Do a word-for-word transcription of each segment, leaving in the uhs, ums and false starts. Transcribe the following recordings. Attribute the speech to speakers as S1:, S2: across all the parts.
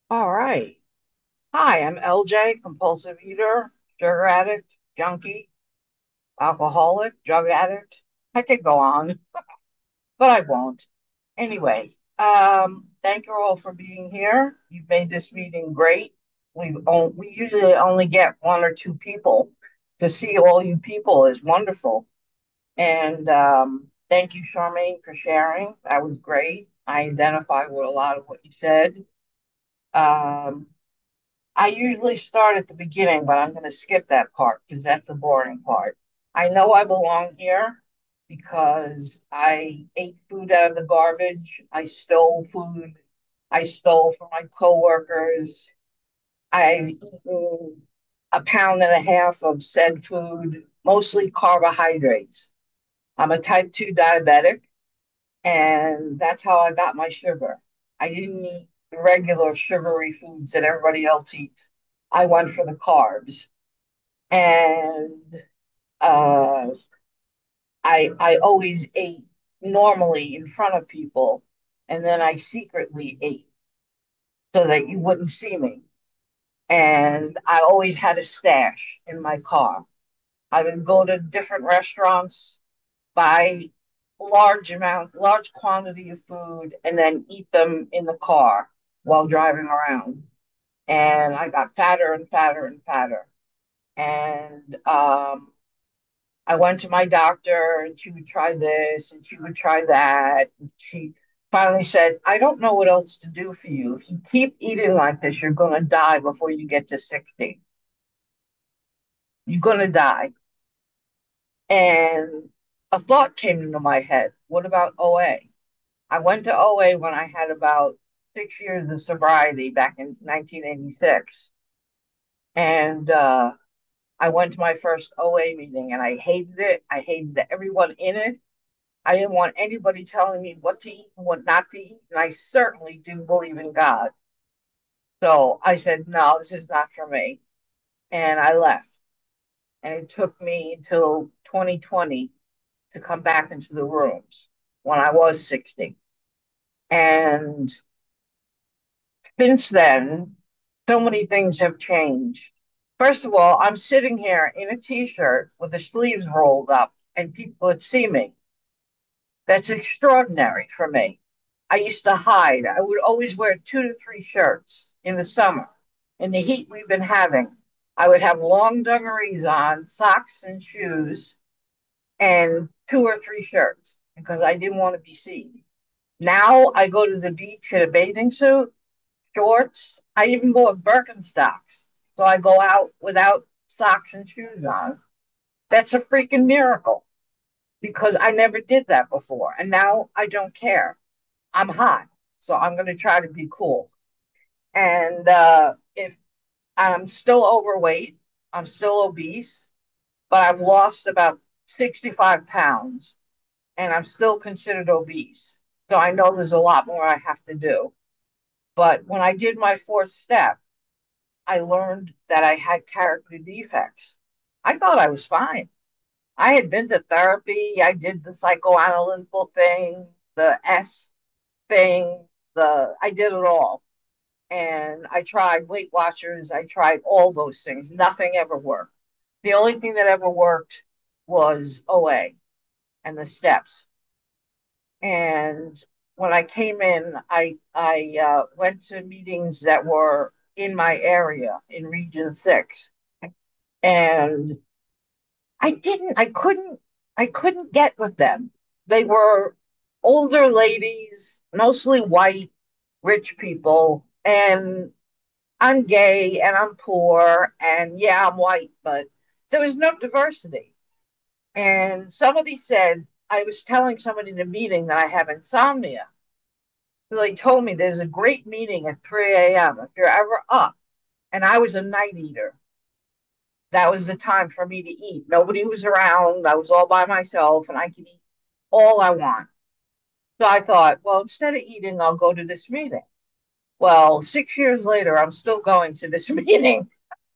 S1: All right. Hi, I'm L J, compulsive eater, sugar addict, junkie, alcoholic, drug addict. I could go on, but I won't. Anyway, um, thank you all for being here. You've made this meeting great. We've on, we usually only get one or two people. To see all you people is wonderful. And um, thank you, Charmaine, for sharing. That was great. I identify with a lot of what you said. Um, I usually start at the beginning, but I'm going to skip that part because that's the boring part. I know I belong here because I ate food out of the garbage. I stole food. I stole from my coworkers. I've eaten a pound and a half of said food, mostly carbohydrates. I'm a type two diabetic, and that's how I got my sugar. I didn't eat the regular sugary foods that everybody else eats. I went for the carbs, and uh, I I always ate normally in front of people, and then I secretly ate so that you wouldn't see me. And I always had a stash in my car. I would go to different restaurants, buy large amount, large quantity of food, and then eat them in the car while driving around. And I got fatter and fatter and fatter. And um, I went to my doctor, and she would try this and she would try that. And she finally said, I don't know what else to do for you. If you keep eating like this, you're going to die before you get to sixty. You're going to die. And a thought came into my head. What about O A? I went to O A when I had about six years of sobriety back in nineteen eighty-six. And uh, I went to my first O A meeting and I hated it. I hated everyone in it. I didn't want anybody telling me what to eat and what not to eat. And I certainly do believe in God. So I said, no, this is not for me. And I left. And it took me until twenty twenty to come back into the rooms when I was sixty. And since then, so many things have changed. First of all, I'm sitting here in a t shirt with the sleeves rolled up, and people would see me. That's extraordinary for me. I used to hide. I would always wear two to three shirts in the summer. In the heat we've been having, I would have long dungarees on, socks and shoes, and two or three shirts because I didn't want to be seen. Now I go to the beach in a bathing suit, shorts. I even bought Birkenstocks. So I go out without socks and shoes on. That's a freaking miracle because I never did that before. And now I don't care. I'm hot. So I'm going to try to be cool. And uh, if I'm still overweight, I'm still obese, but I've lost about sixty-five pounds and I'm still considered obese. So I know there's a lot more I have to do. But when I did my fourth step, I learned that I had character defects. I thought I was fine. I had been to therapy. I did the psychoanalytical thing, the S thing, the I did it all. And I tried Weight Watchers. I tried all those things. Nothing ever worked. The only thing that ever worked was O A and the steps. And when I came in, I I uh, went to meetings that were in my area in Region Six, and I didn't, I couldn't, I couldn't get with them. They were older ladies, mostly white, rich people, and I'm gay and I'm poor, and yeah, I'm white, but there was no diversity. And somebody said, I was telling somebody in a meeting that I have insomnia. So they told me there's a great meeting at three a m if you're ever up. And I was a night eater. That was the time for me to eat. Nobody was around. I was all by myself and I could eat all I want. So I thought, well, instead of eating, I'll go to this meeting. Well, six years later, I'm still going to this meeting.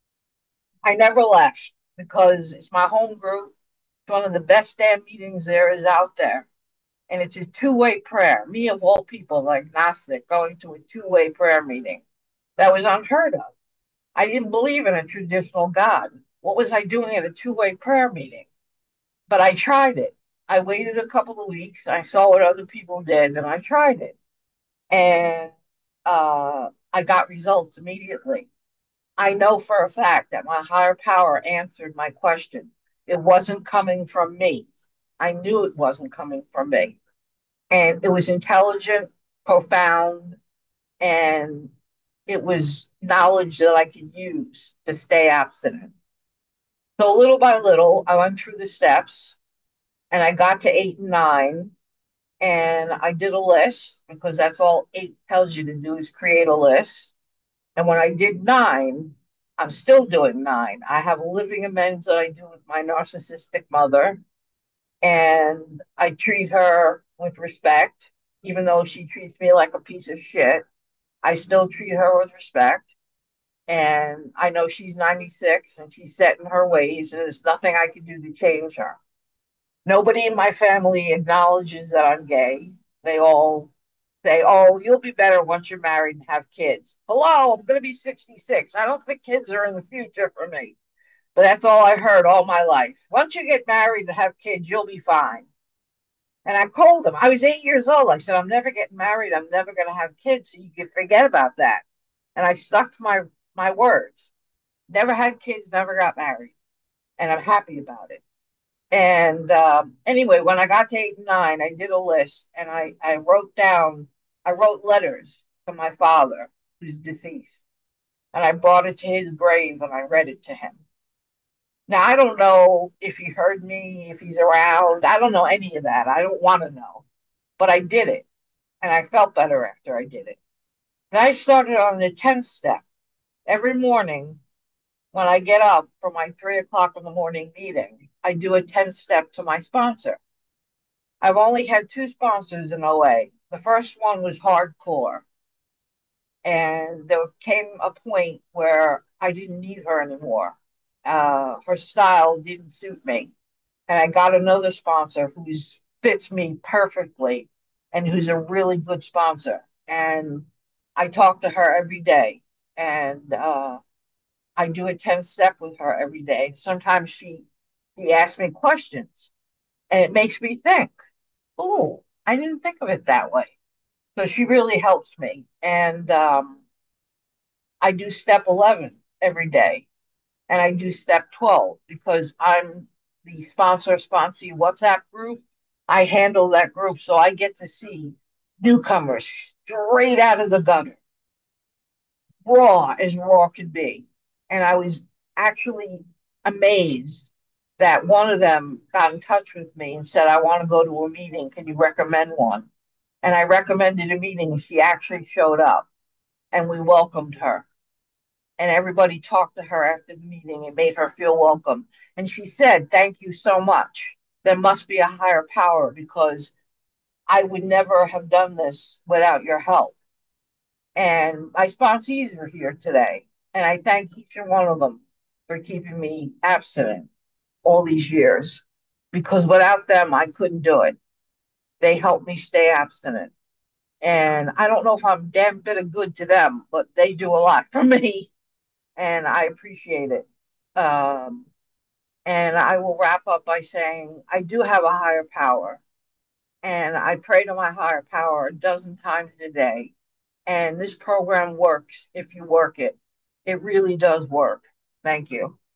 S1: I never left because it's my home group. It's one of the best damn meetings there is out there. And it's a two way prayer. Me, of all people, like Gnostic, going to a two way prayer meeting. That was unheard of. I didn't believe in a traditional God. What was I doing at a two-way prayer meeting? But I tried it. I waited a couple of weeks. I saw what other people did, and I tried it. And uh, I got results immediately. I know for a fact that my higher power answered my question. It wasn't coming from me. I knew it wasn't coming from me. And it was intelligent, profound, and it was knowledge that I could use to stay abstinent. So little by little, I went through the steps and I got to eight and nine and I did a list because that's all eight tells you to do is create a list. And when I did nine, I'm still doing nine. I have a living amends that I do with my narcissistic mother, and I treat her with respect, even though she treats me like a piece of shit. I still treat her with respect. And I know she's ninety-six and she's set in her ways, and there's nothing I can do to change her. Nobody in my family acknowledges that I'm gay. They all say, "Oh, you'll be better once you're married and have kids." Hello, I'm going to be sixty-six. I don't think kids are in the future for me. But that's all I heard all my life. Once you get married and have kids, you'll be fine. And I told them, I was eight years old. I said, I'm never getting married. I'm never going to have kids. So you can forget about that. And I stuck to my, my words. Never had kids, never got married. And I'm happy about it. And um, anyway, when I got to eight and nine, I did a list and I, I wrote down, I wrote letters to my father, who's deceased. And I brought it to his grave and I read it to him. Now, I don't know if he heard me, if he's around. I don't know any of that. I don't want to know. But I did it and I felt better after I did it. Then I started on the tenth step. Every morning when I get up for my three o'clock in the morning meeting, I do a ten step to my sponsor. I've only had two sponsors in O A. The first one was hardcore. And there came a point where I didn't need her anymore. Uh, her style didn't suit me. And I got another sponsor who's fits me perfectly and who's a really good sponsor. And I talk to her every day. And uh, I do a ten step with her every day. Sometimes she she asks me questions and it makes me think, oh, I didn't think of it that way. So she really helps me. And um, I do step eleven every day and I do step twelve because I'm the sponsor sponsee WhatsApp group. I handle that group. So I get to see newcomers straight out of the gutter, raw as raw can be. And I was actually amazed that one of them got in touch with me and said, I want to go to a meeting. Can you recommend one? And I recommended a meeting. And she actually showed up and we welcomed her. And everybody talked to her after the meeting and made her feel welcome. And she said, thank you so much. There must be a higher power because I would never have done this without your help. And my sponsees are here today. And I thank each and one of them for keeping me abstinent all these years because without them, I couldn't do it. They helped me stay abstinent. And I don't know if I'm damn bit of good to them, but they do a lot for me and I appreciate it. Um, and I will wrap up by saying I do have a higher power and I pray to my higher power a dozen times a day. And this program works if you work it. It really does work. Thank you.